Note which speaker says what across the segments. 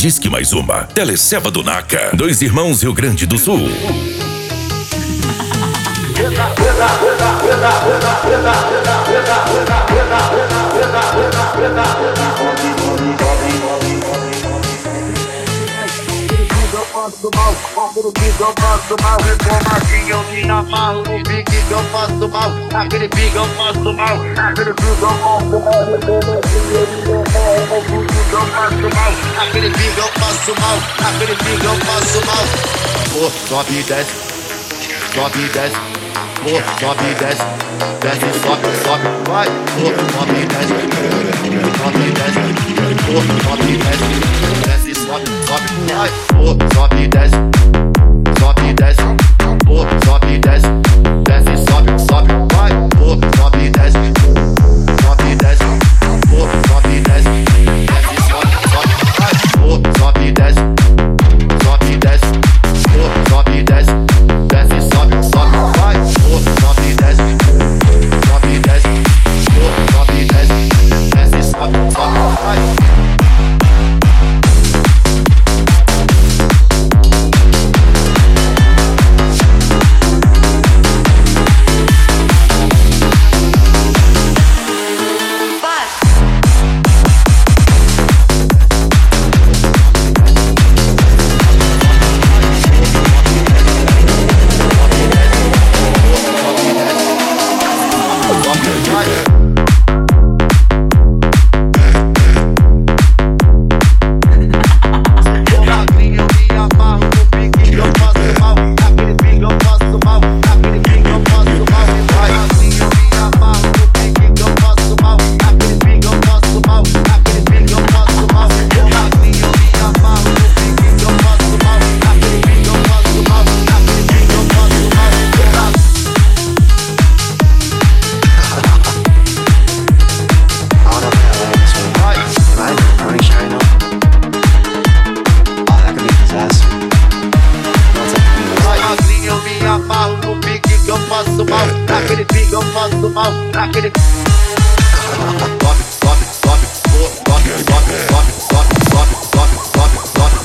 Speaker 1: Disque mais uma. Teleceva do Naca. Dois Irmãos, Rio Grande do Sul.
Speaker 2: Do mal, aquele pique eu faço mal, reformadinho eu me amarro no pique que eu faço mal, aquele pique eu faço mal, aquele pique eu faço mal, reformadinho eu me amarro no pique que eu faço mal, aquele pique eu faço mal, aquele pique eu faço mal. Oh, sobe e desce, sobe e desce, oh, sobe e desce, desce, sobe, sobe, vai, oh, sobe e desce, sobe e desce, oh, sobe e desce, desce, sobe, sobe, vai, oh, sobe e desce, sobe e desce, oh, sobe e desce, desce, sobe, sobe, vai, oh, sobe e desce, sobe e desce, oh, sobe e desce, desce, sobe, sobe, vai, oh, sobe e desce, sobe e desce, oh, sobe e desce, desce, sobe, sobe, vai, oh, sobe e desce, sobe e desce, oh, sobe e desce, desce, sobe, sobe, vai. Aquele pique eu faço mal, aquele sobe, sobe, sobe, sobe, sobe, sobe, sobe, sobe, sobe, sobe, sobe,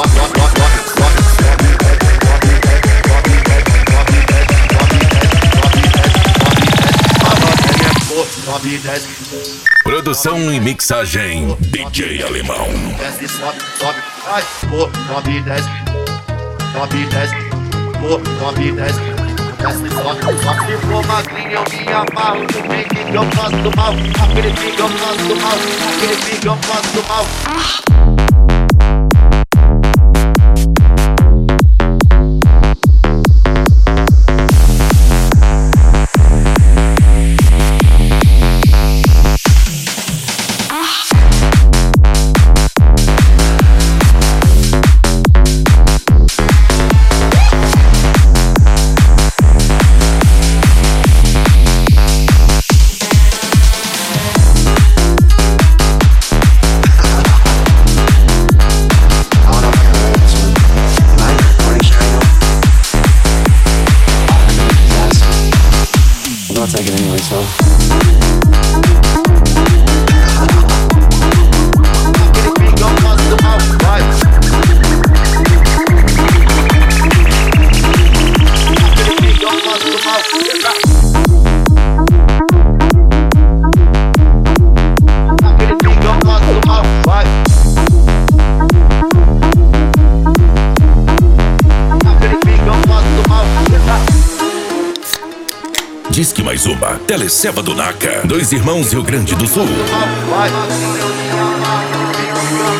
Speaker 2: sobe, sobe,
Speaker 1: Produção e mixagem DJ Alemão.
Speaker 2: Desce, sobe, sobe, vai, sobe e desce, sobe e desce, sobe e desce. Se for magrinho eu me amarro no pique que eu faço mal, aquele pique eu faço mal, aquele pique eu faço mal.
Speaker 3: I'll take it anyway, so.
Speaker 1: Disque mais uma. Teleceva do Naca. Dois Irmãos, Rio Grande do Sul.
Speaker 2: Vai.